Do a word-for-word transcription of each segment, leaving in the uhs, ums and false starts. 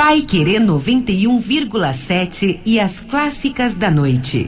Paiquerê noventa e um vírgula sete e as clássicas da noite.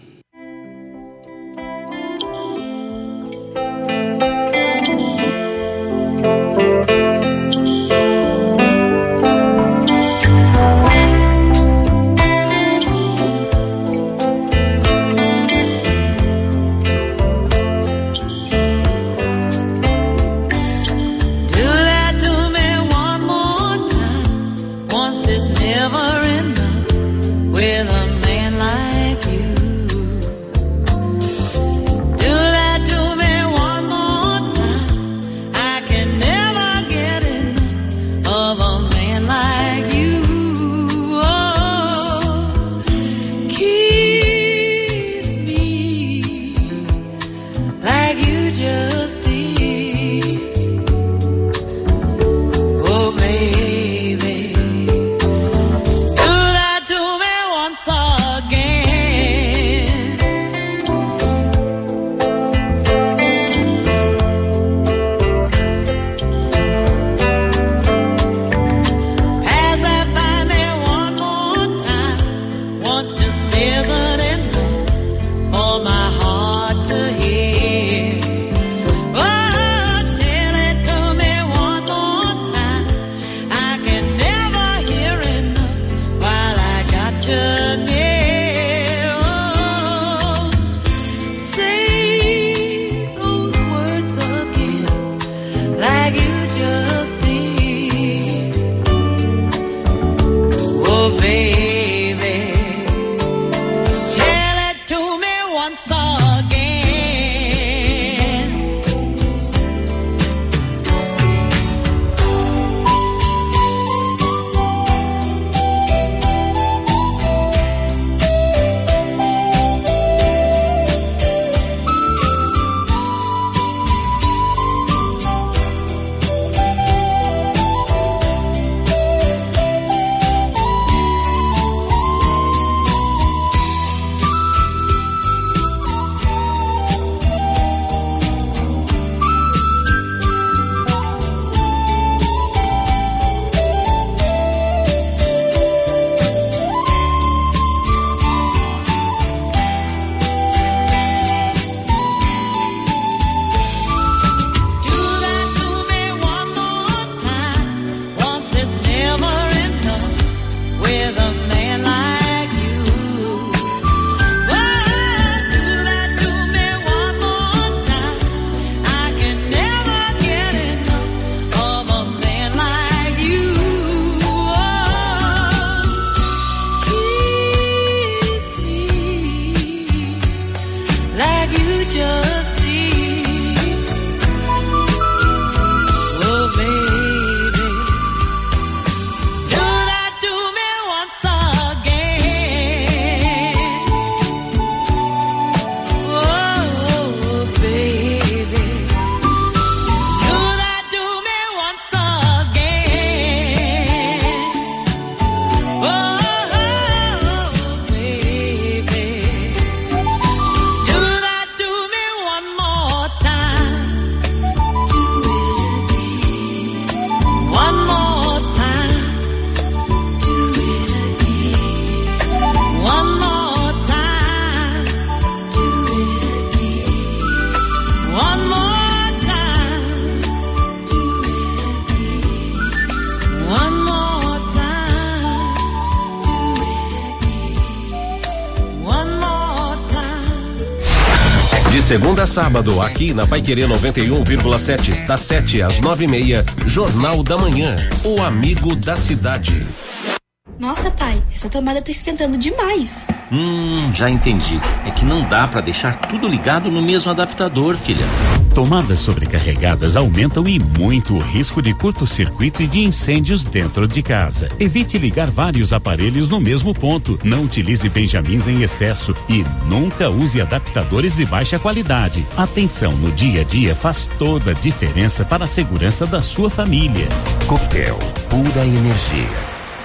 Segunda a sábado, aqui na Paiquerê noventa e um vírgula sete, das sete às nove e meia, Jornal da Manhã, o amigo da cidade. Nossa, pai, essa tomada tá esquentando demais. Hum, já entendi. É que não dá pra deixar tudo ligado no mesmo adaptador, filha. Tomadas sobrecarregadas aumentam e muito o risco de curto-circuito e de incêndios dentro de casa. Evite ligar vários aparelhos no mesmo ponto. Não utilize benjamins em excesso e nunca use adaptadores de baixa qualidade. Atenção no dia a dia faz toda a diferença para a segurança da sua família. Copel, pura energia.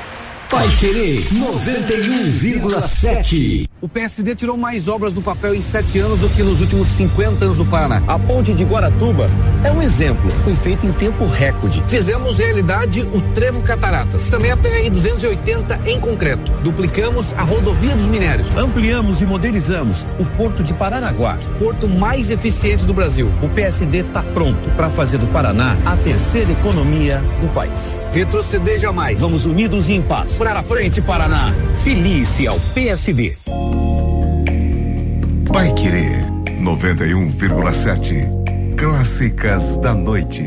Paiquerê noventa e um vírgula sete. O P S D tirou mais obras do papel em sete anos do que nos últimos cinquenta anos do Paraná. A ponte de Guaratuba é um exemplo. Foi feita em tempo recorde. Fizemos realidade o Trevo Cataratas. Também a P R duzentos e oitenta em concreto. Duplicamos a rodovia dos minérios. Ampliamos e modernizamos o Porto de Paranaguá. Porto mais eficiente do Brasil. O P S D está pronto para fazer do Paraná a terceira economia do país. Retroceder jamais. Vamos unidos e em paz. Para frente, Paraná. Felice ao P S D. Paiquerê noventa e um vírgula sete. Clássicas da noite.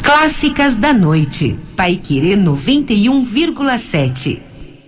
Clássicas da Noite. Paiquerê noventa e um vírgula sete.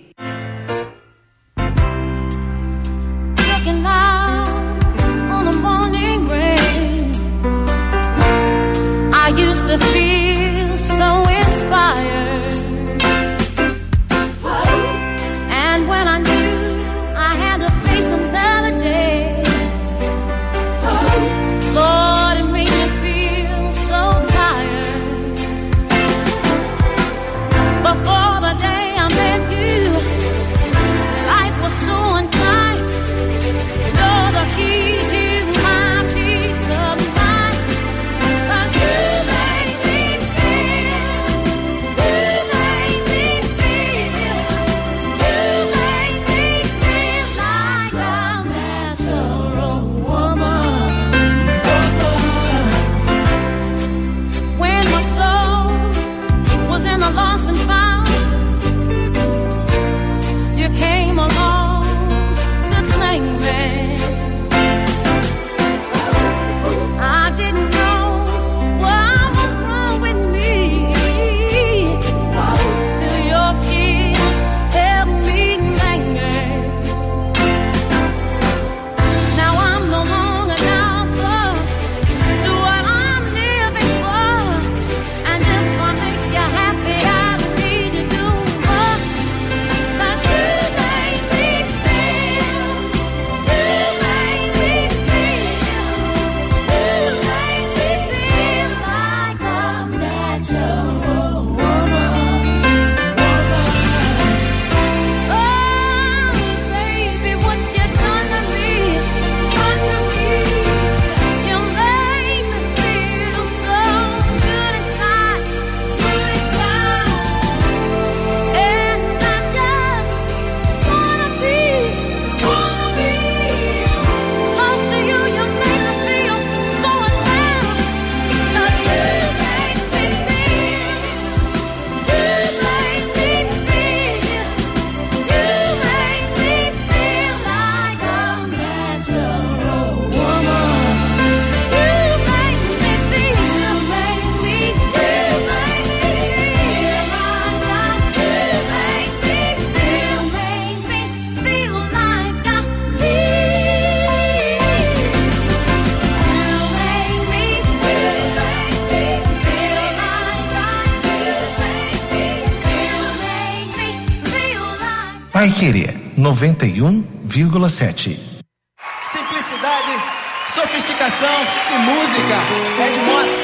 Paiquerê noventa e um vírgula sete. Simplicidade, sofisticação e música. É de moto.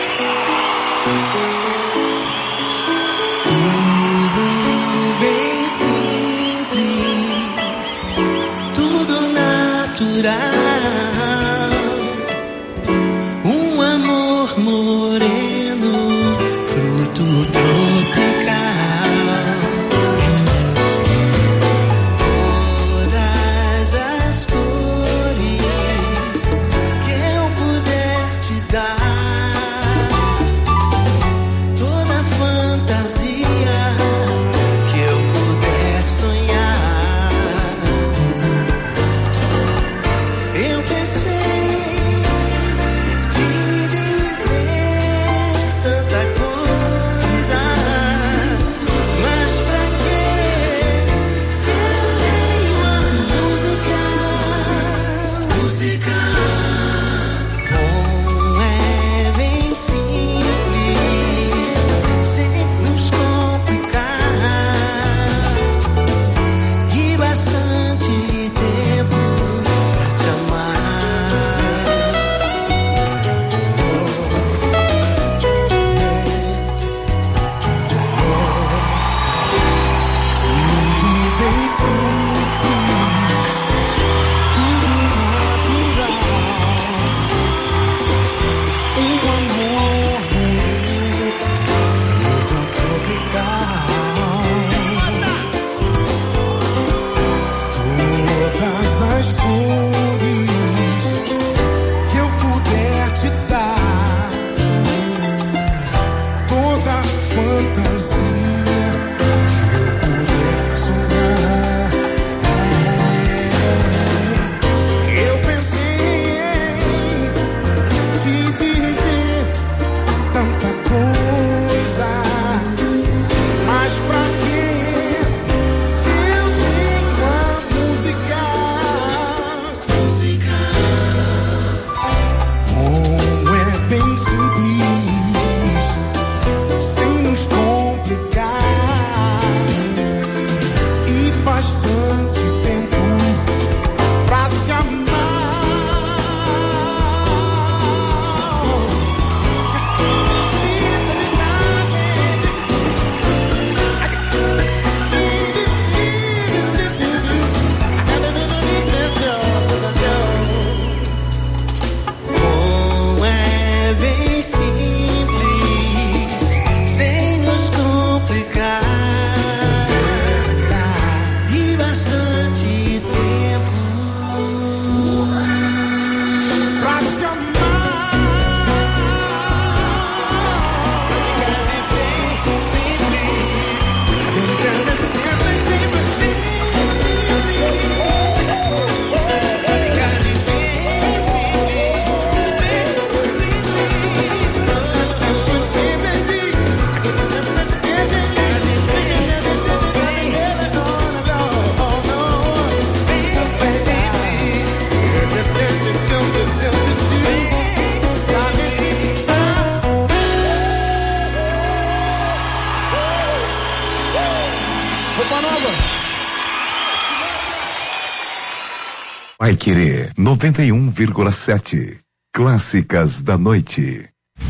Tudo bem simples, tudo natural. Um amor moreno, fruto tropical. Tanta coisa. Paiquerê noventa e um vírgula sete. Clássicas da noite.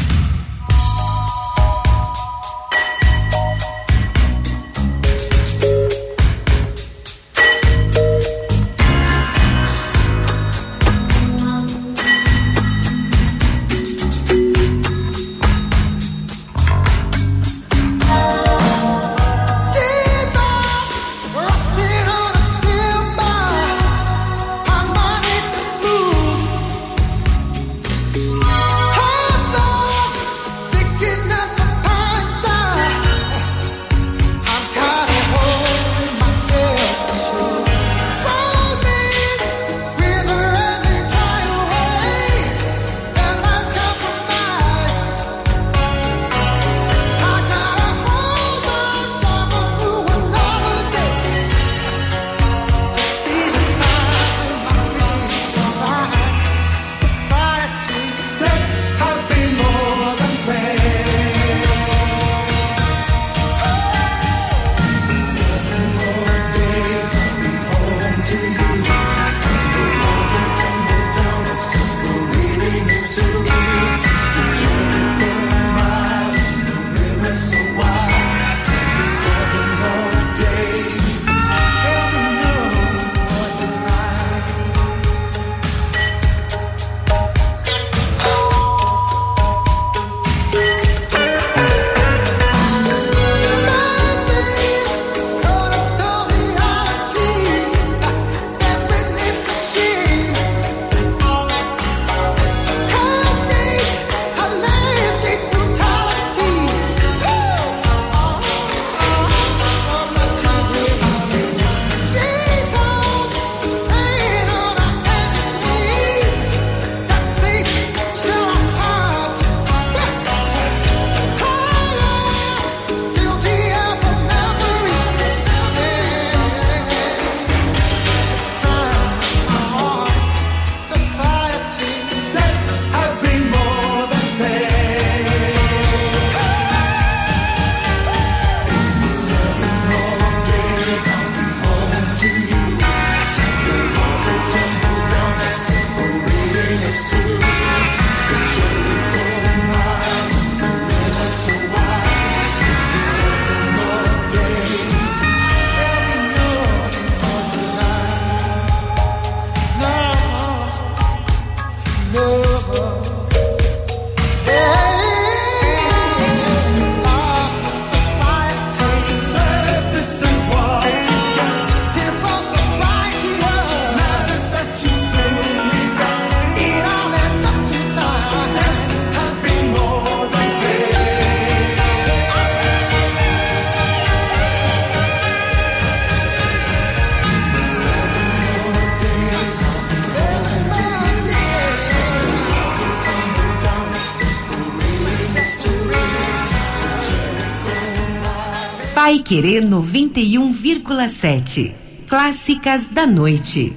Paiquerê noventa e um vírgula sete. Clássicas da noite.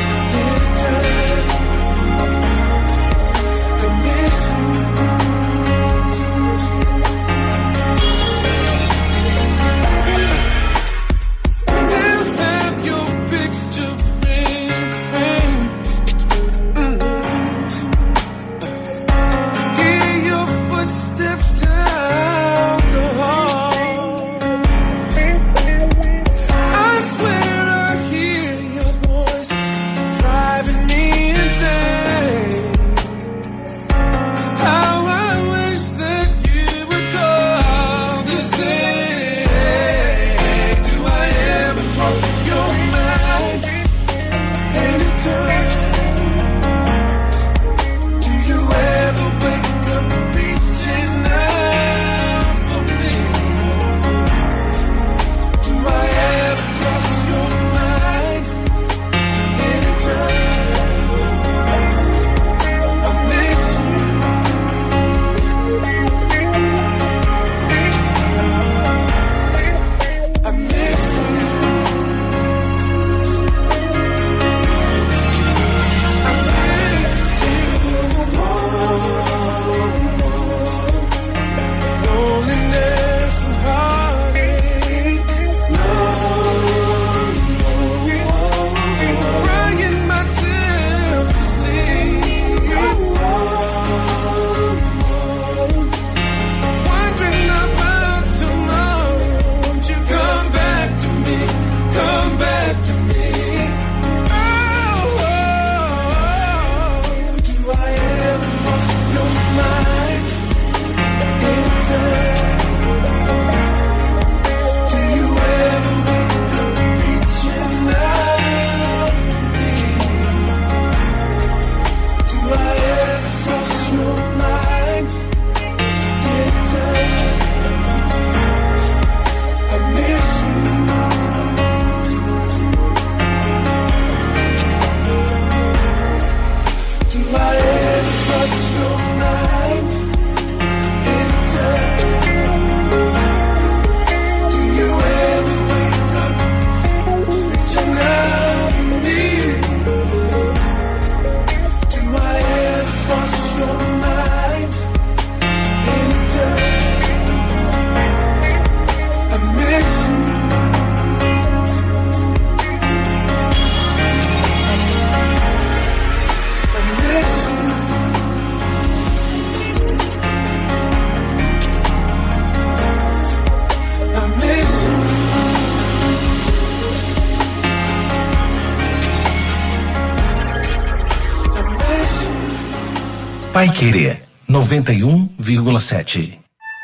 Miss you. Paiquerê noventa e um vírgula sete.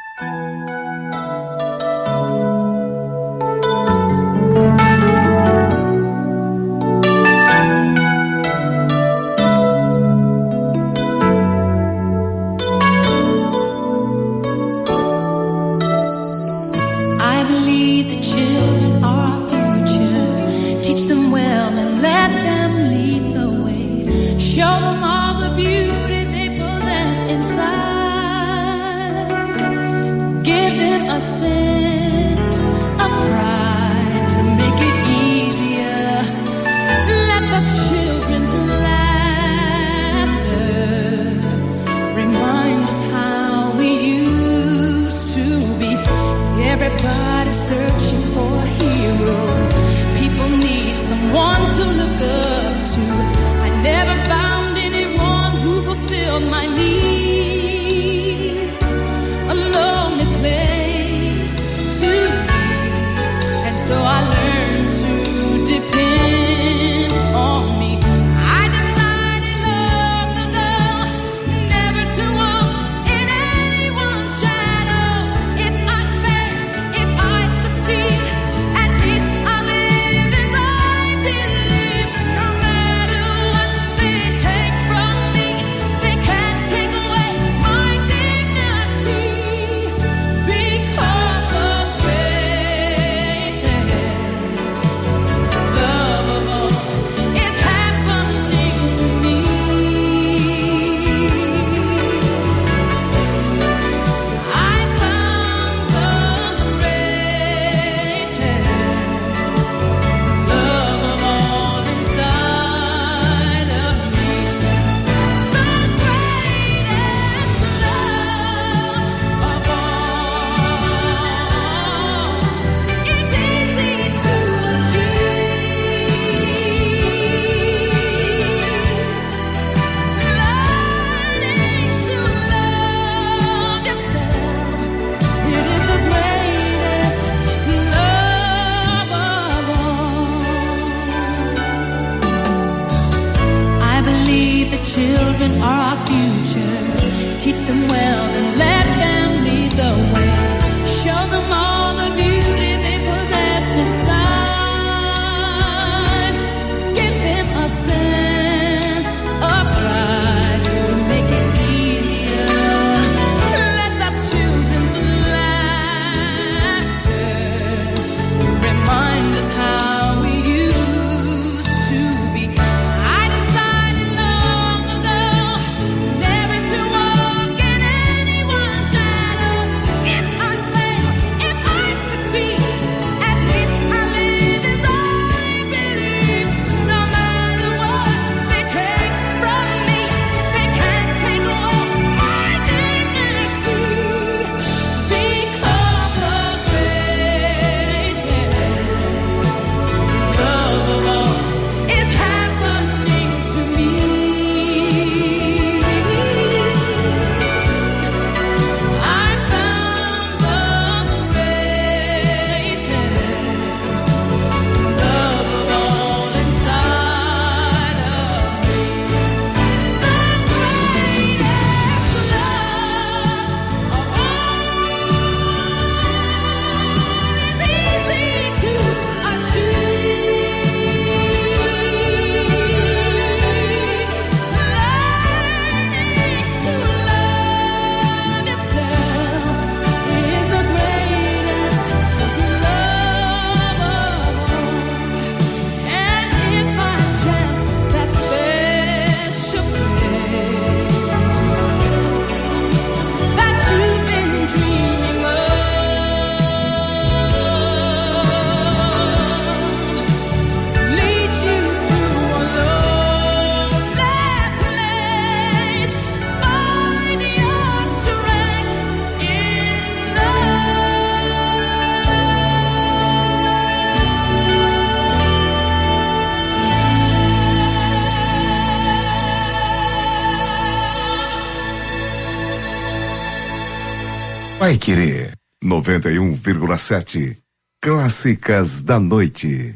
Paiquerê noventa e um vírgula sete. Clássicas da noite.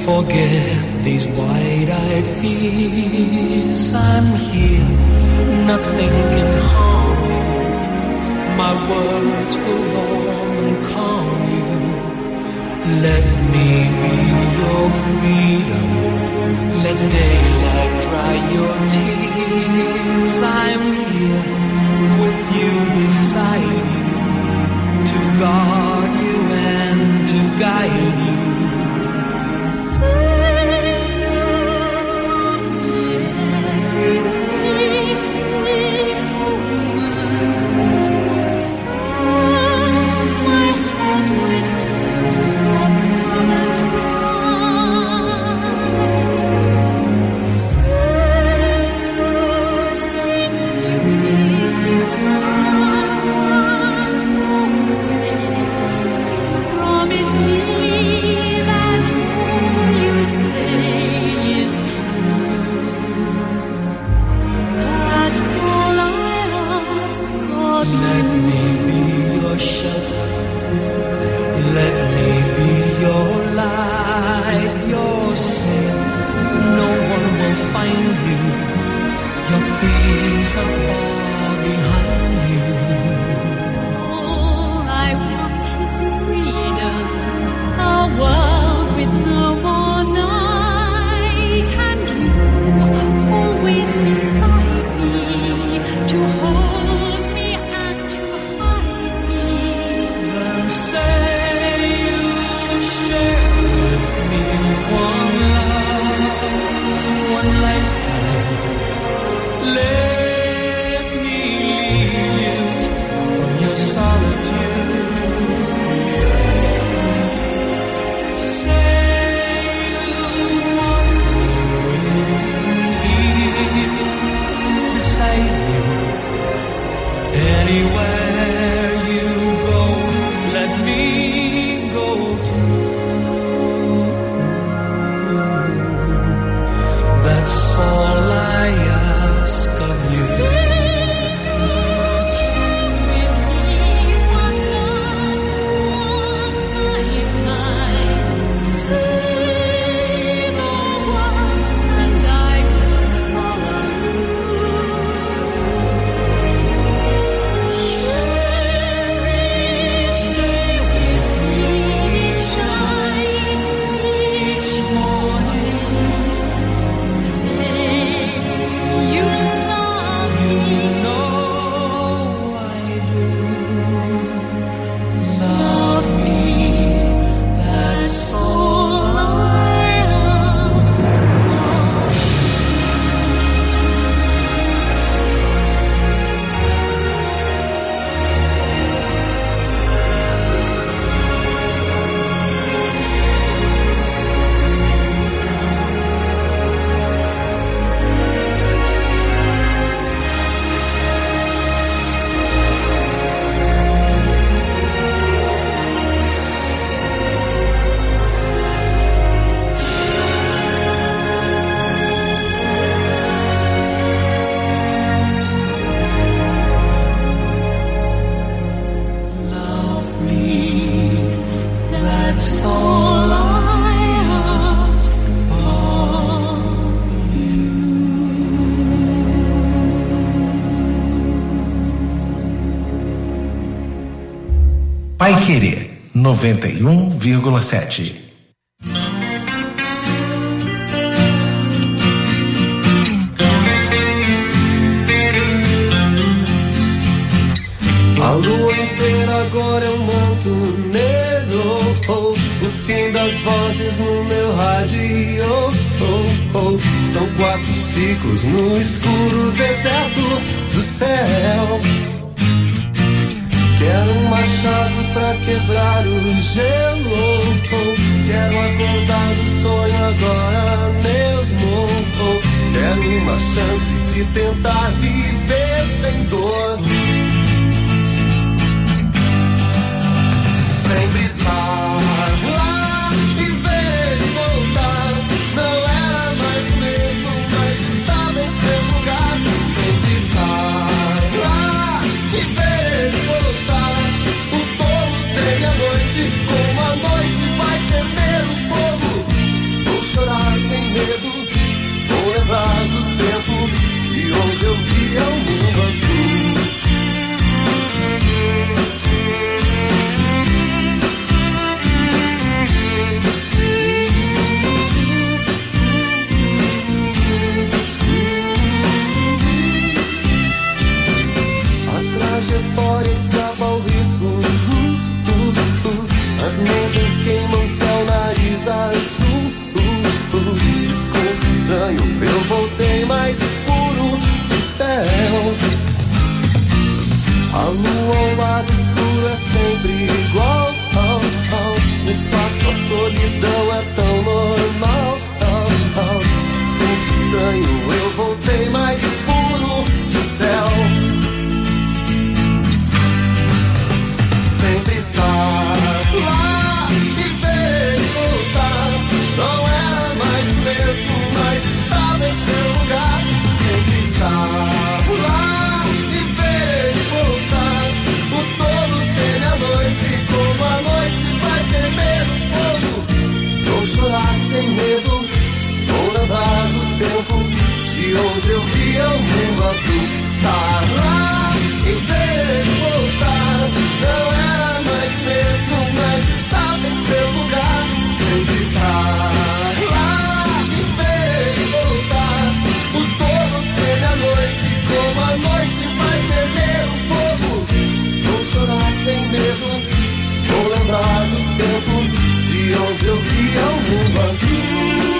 Forget these wide-eyed fears. I'm here, nothing can harm you. My words will warm and calm you. Let me be your freedom. Let daylight dry your tears. I'm here with you beside you, to guard you and to guide you. Paiquerê noventa e um vírgula sete. A lua inteira agora é um manto negro, oh, o fim das vozes no meu rádio, oh, oh. São quatro ciclos no escuro deserto do céu. Quero um machado pra quebrar o gelo, oh. Quero acordar do sonho agora mesmo, oh. Quero uma chance de tentar viver sem dor, sempre estar lá e ver e voltar. Não era mais o mesmo, mas estava em seu lugar. Sempre estar lá e ver e voltar. O povo tem a noite, como a noite vai temer o fogo. As nuvens queimam céu, nariz azul. uh, uh, Desconto estranho, eu voltei mais puro do céu. A lua ao lado escuro é sempre igual. oh, oh. No espaço a solidão é tão normal. oh, oh. Desconto estranho, eu voltei mais puro do céu. Sempre estar lá, viver e voltar. Não era mais o mesmo, mas estava em seu lugar. Sempre estar lá, viver e voltar. O todo teme a noite, como a noite vai temer o fogo. Vou chorar sem medo, vou lembrar do tempo de onde eu via o mundo azul. Estar lá, viver e voltar. Não era mais mesmo, mas estava em seu lugar. Sempre estar lá, viver e voltar. O todo teme a noite, como a noite vai temer o fogo. Vou chorar sem medo, vou lembrar do tempo de onde eu via o mundo azul.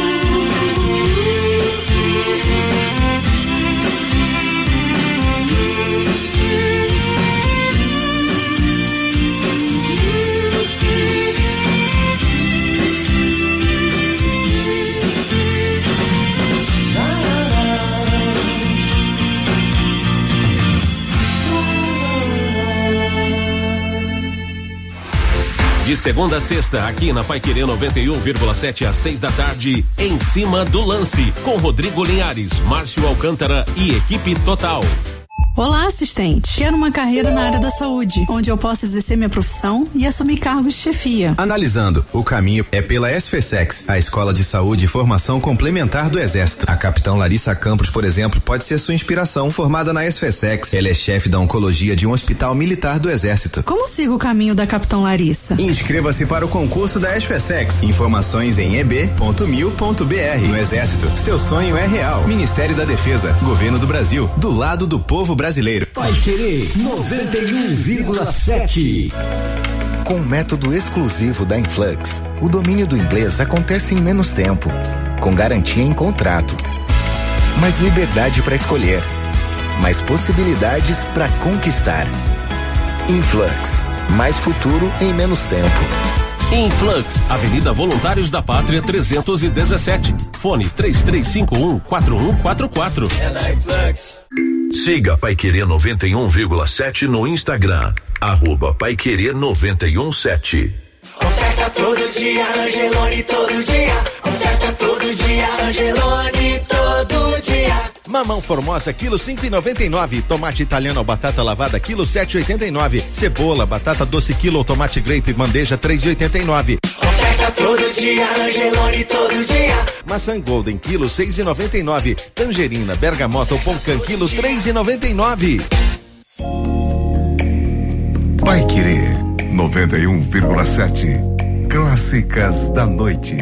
De segunda a sexta, aqui na Paiquerê noventa e um vírgula sete às seis da tarde, Em Cima do Lance, com Rodrigo Linhares, Márcio Alcântara e equipe total. Olá, assistente. Quero uma carreira na área da saúde, onde eu possa exercer minha profissão e assumir cargos de chefia. Analisando, o caminho é pela SFSEX, a Escola de Saúde e Formação Complementar do Exército. A capitã Larissa Campos, por exemplo, pode ser sua inspiração. Formada na SFSEX, ela é chefe da oncologia de um hospital militar do Exército. Como sigo o caminho da capitã Larissa? Inscreva-se para o concurso da SFSEX. Informações em e b ponto mil ponto b r. No Exército, seu sonho é real. Ministério da Defesa, Governo do Brasil, do lado do povo brasileiro. Paiquerê noventa e um vírgula sete. Com o método exclusivo da Influx, o domínio do inglês acontece em menos tempo, com garantia em contrato. Mais liberdade para escolher, mais possibilidades para conquistar. Influx, mais futuro em menos tempo. Influx, Avenida Voluntários da Pátria trezentos e dezessete. Fone três três cinco um, quatro um quatro quatro. É na Influx. Siga Paiquerê noventa e um vírgula sete no Instagram, arroba Paiquerê noventa e um sete. Oferta todo dia, Angelone todo dia. Oferta todo dia, Angelone todo dia. Mamão Formosa, quilo cinco e noventa e nove. Tomate italiano ou batata lavada, quilo sete e oitenta e nove. Cebola, batata doce, quilo ou tomate grape, bandeja, três e oitenta e nove. Oferta todo dia, Angelone todo dia. Maçã Golden, quilo seis e noventa e nove. Tangerina, bergamota ou poncan, quilo três e noventa e nove. Paiquerê noventa e um vírgula sete. Clássicas da noite.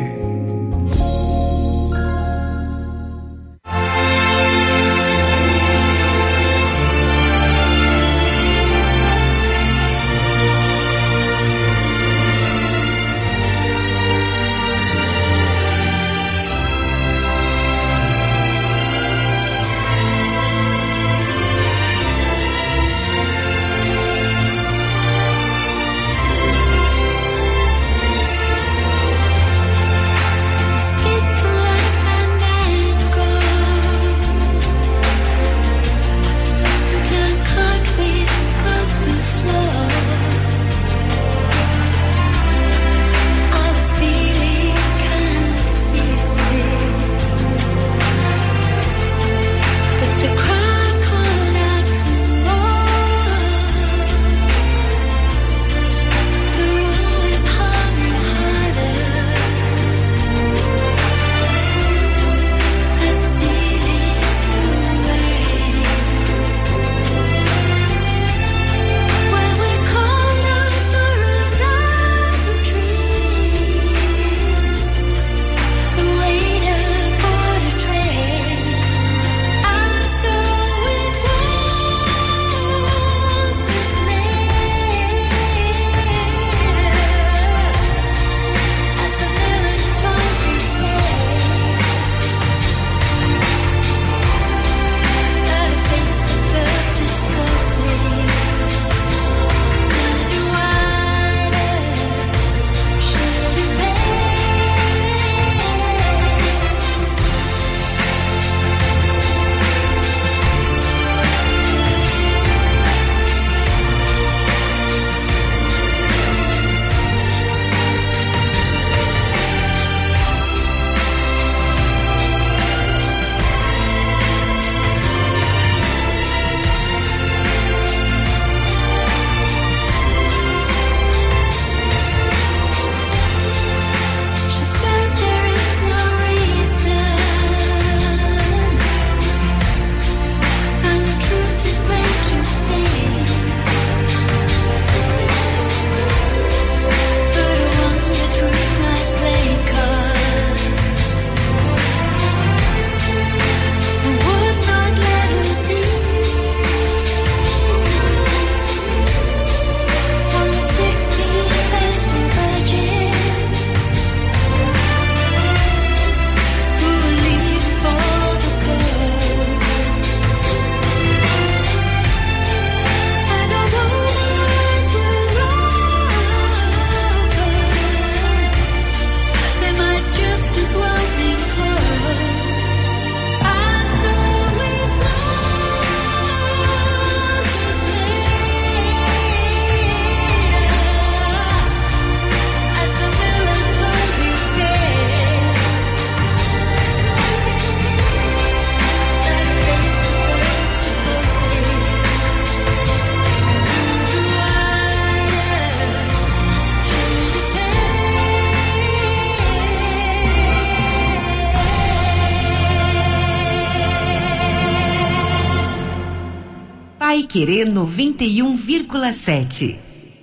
Paiquerê noventa e um vírgula sete.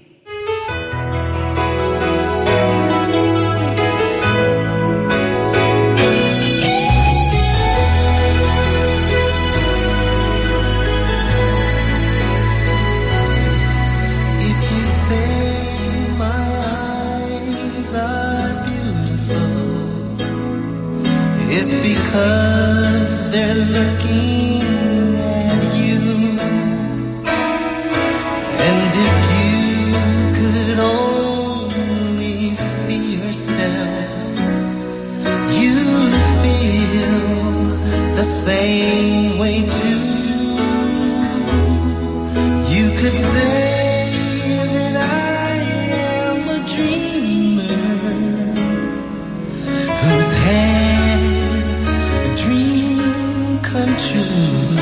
Because they're looking at you, and if you could only see yourself, you'd feel the same way too. You could say that I am a dreamer whose hand come true.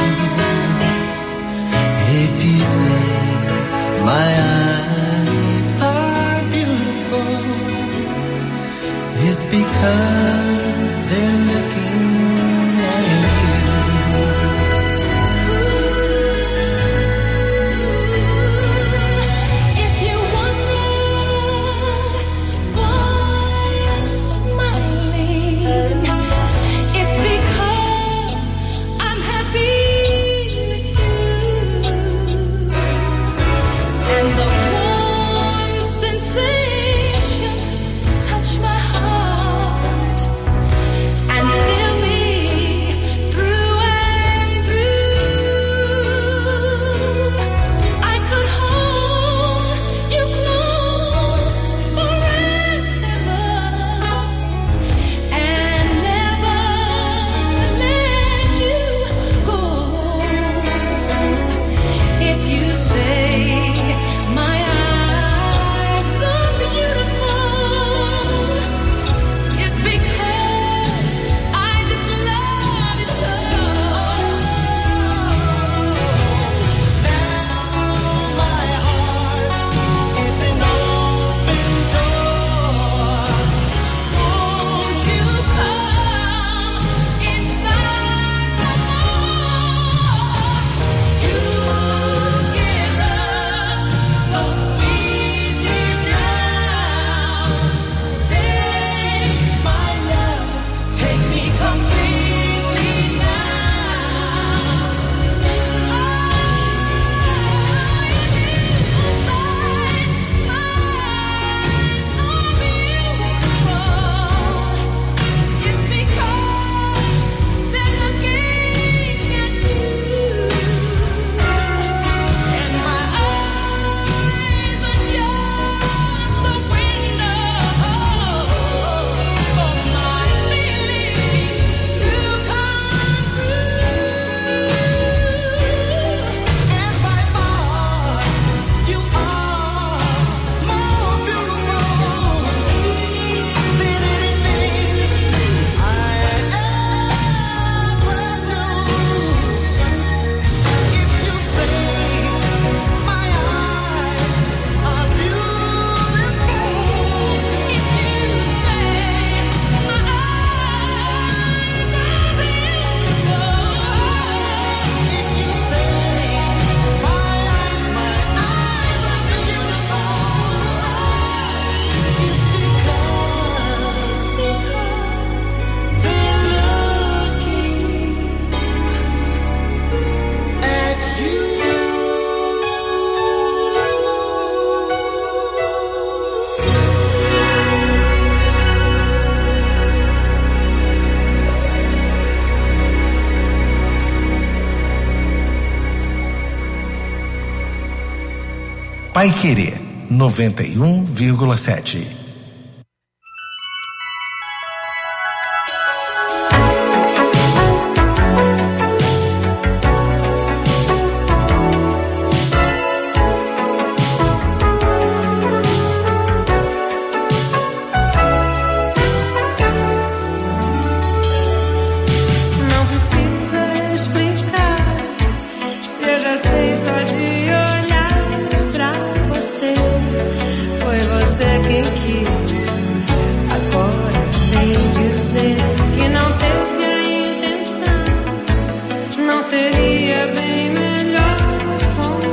If you say my eyes are beautiful, it's because they're looking at you. If you wonder why I'm smiling, it's because I'm happy with you, and the warm sensations touch my heart and fill me through and through. I could hold you close forever and never let you go. If you say my eyes are beautiful, it's because I just love you so. Now my heart is an open door. Won't you come inside the more? You give love so sweetly now. Take my love, take me completely now. It's because they're looking at you, and my eyes are just a window for my feelings to come through. And by far, you are more beautiful than anything I ever knew. If you say my eyes are beautiful, if you say my eyes are beautiful, if you say my eyes, my eyes are beautiful, it's because, because they're looking at you. Paiquerê noventa e um vírgula sete. Não precisa explicar, se eu já sei só de olhar pra você. Foi você quem quis, agora vem dizer que não teve a intenção. Não seria bem melhor com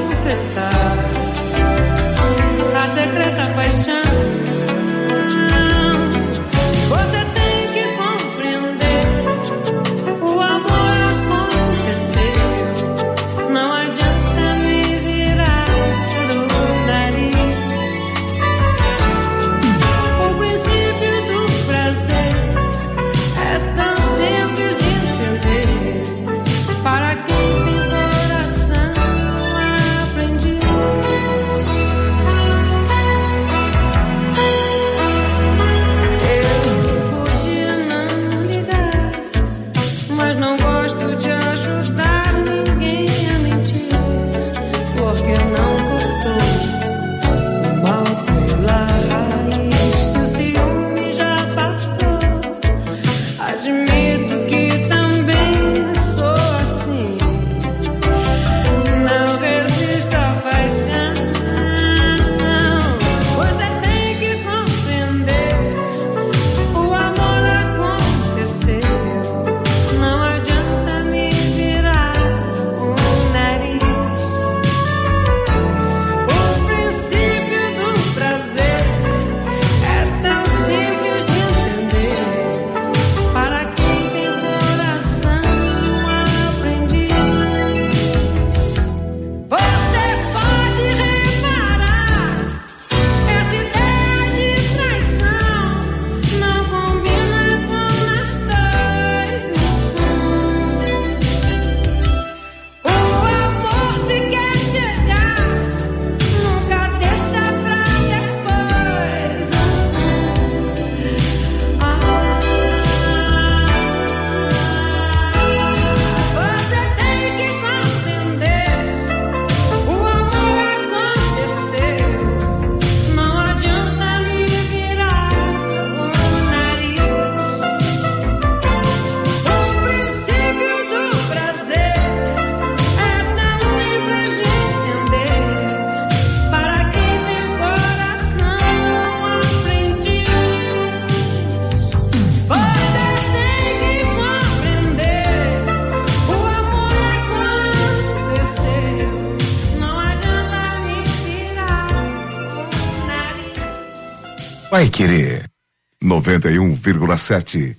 Vai Querer noventa e um vírgula sete.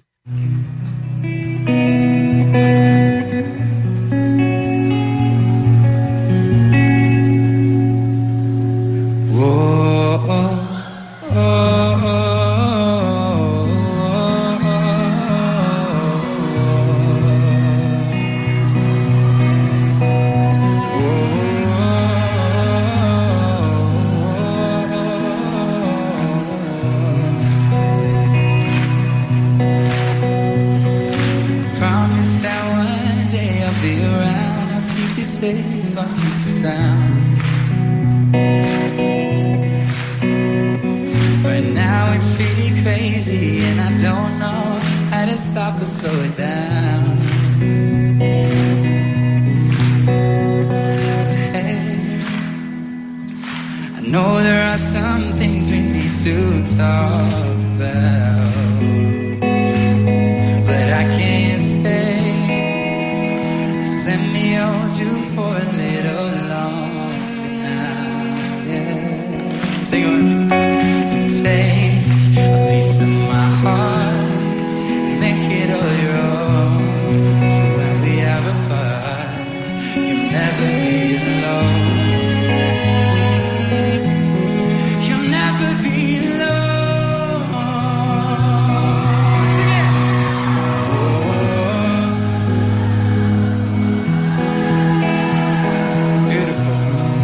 Stop or slow it down. Hey, I know there are some things we need to talk about, but I can't stay. So let me hold you for a little longer now. Yeah. Sing it with me. And take a piece of my heart. Make it all your own. So when we are apart, you'll never be alone. You'll never be alone. Sing it. Oh. Beautiful.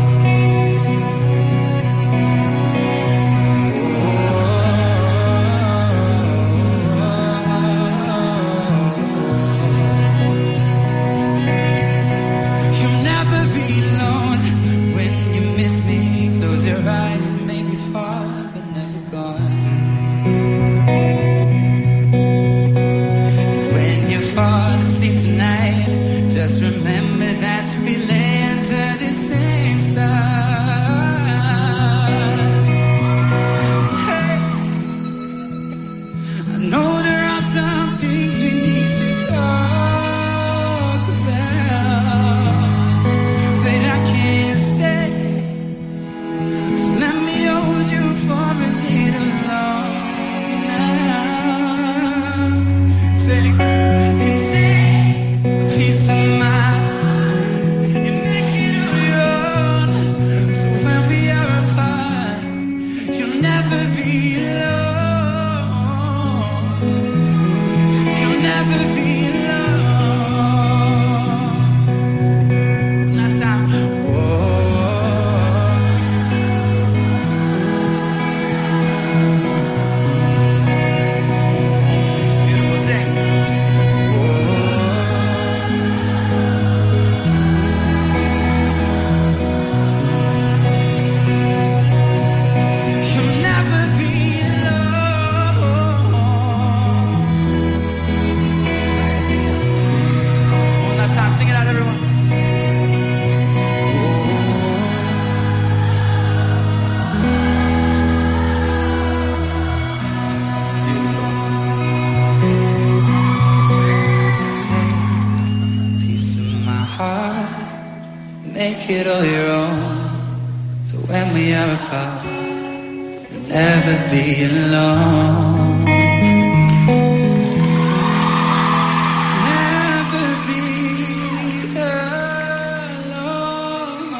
Make it all your own. So when we are apart, you'll never be alone. Never be alone.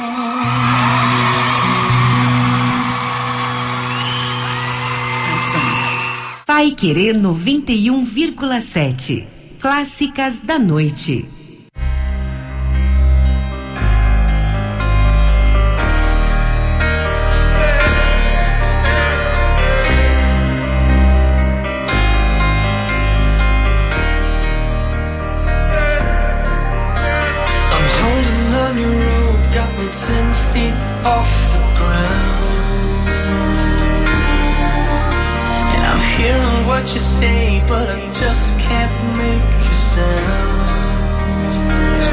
Pai Querer noventa e um vírgula sete. Clássicas da noite. Ten feet off the ground, and I'm hearing what you say, but I just can't make you sound.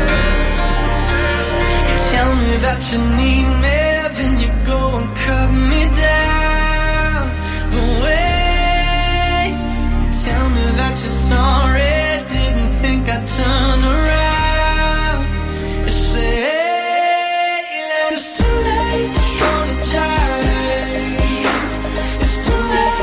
You tell me that you need me, then you go and cut me down. But wait, you tell me that you're sorry, didn't think I'd turn around. You say it's too late to apologize. It's too late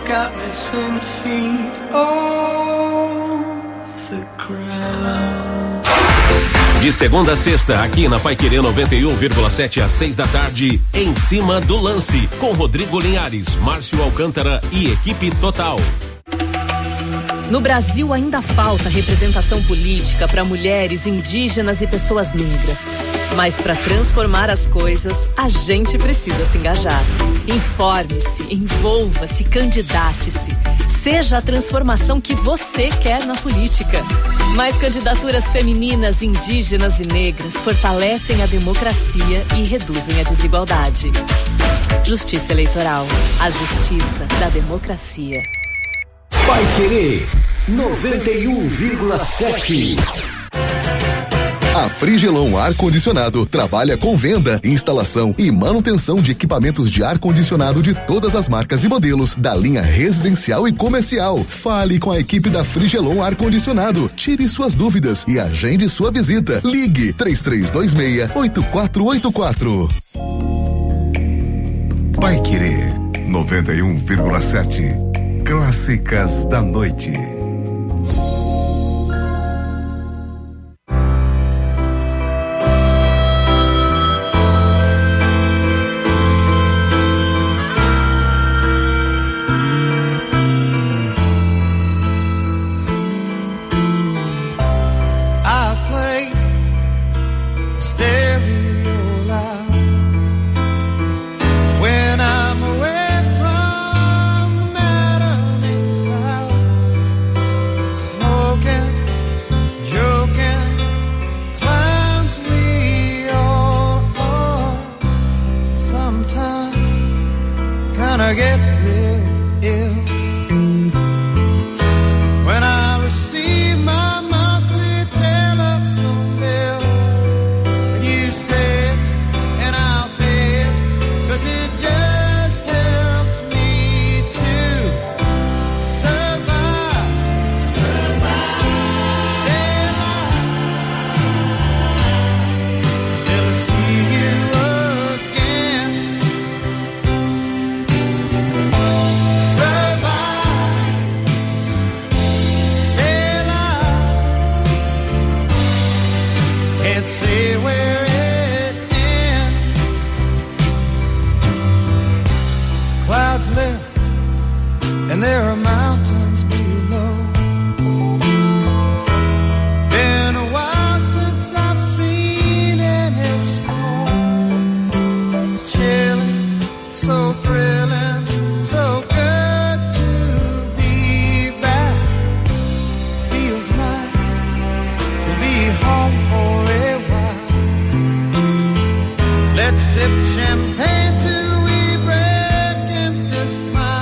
got me ten feet off the ground. De segunda a sexta, aqui na Paiquerê noventa e um vírgula sete às seis da tarde, Em Cima do Lance, com Rodrigo Linhares, Márcio Alcântara e equipe total. No Brasil ainda falta representação política para mulheres, indígenas e pessoas negras. Mas para transformar as coisas, a gente precisa se engajar. Informe-se, envolva-se, candidate-se. Seja a transformação que você quer na política. Mais candidaturas femininas, indígenas e negras fortalecem a democracia e reduzem a desigualdade. Justiça Eleitoral, a justiça da democracia. Paiquerê noventa e um vírgula sete. A Frigelon Ar-Condicionado trabalha com venda, instalação e manutenção de equipamentos de ar-condicionado de todas as marcas e modelos da linha residencial e comercial. Fale com a equipe da Frigelon Ar-Condicionado, tire suas dúvidas e agende sua visita. Ligue três três dois seis, oito quatro oito quatro. Paiquerê noventa e um vírgula sete. Clássicas da noite. And there are mountains